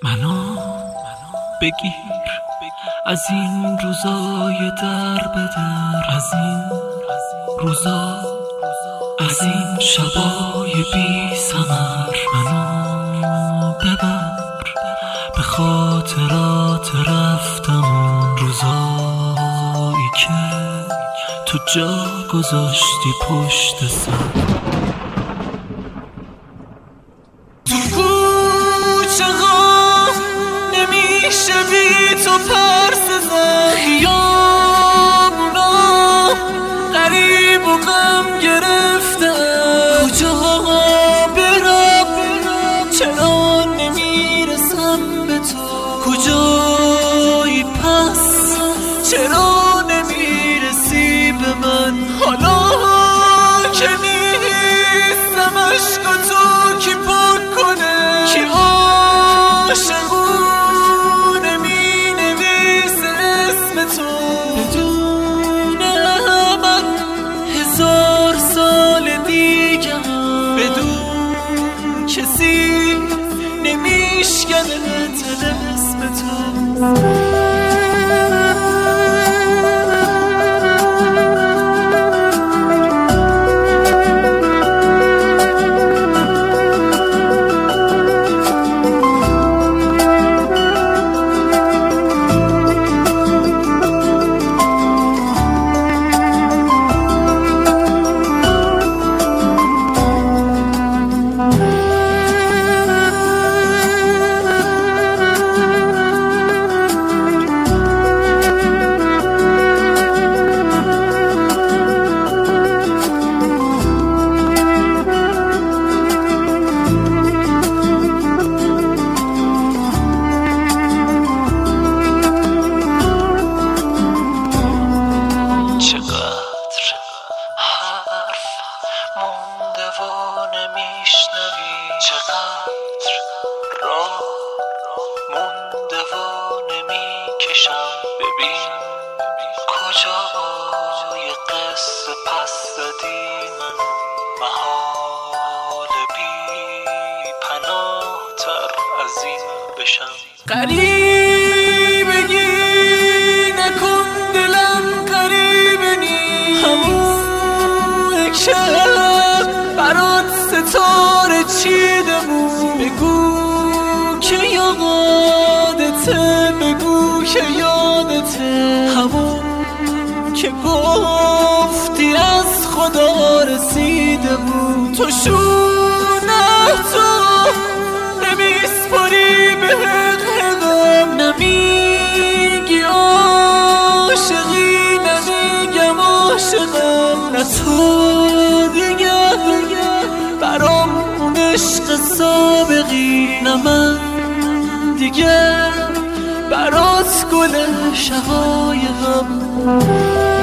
منو بگیر از این روزای در به در، از این روزا، از این شبای بی ثمر. منو ببر به خاطرات رفتم، اون روزایی که تو جا گذاشتی پشت سر. بی تو پرس زن خیامونا غریب و غم گرفته، کجا برم چرا نمیرسم به تو، کجایی پس چرا نمیرسی به من، حالا که نیستم عشق تو کی پاک کنه، کی عاشقو کسی نمیشکنه طلسم تو. مونده و نمیشنوی، چقدر راه مونده و نمیکشم، ببین کجای قصه پس زدی منو، محال بی پناه تر از این بشم. قریبگی نکن دلم قریب نی، همون یک شب برات ستاره چیده بود، بگو که یادته، بگو که یادته، همون که گفتی از خدا رسیده بود، تو شونه تو نمیسپاری به حقم، نمیگی عاشقی نمیگم عاشقم، نه تو دیگه برام اون عشق سابقی، نه من دیگه برات گل شقایقم.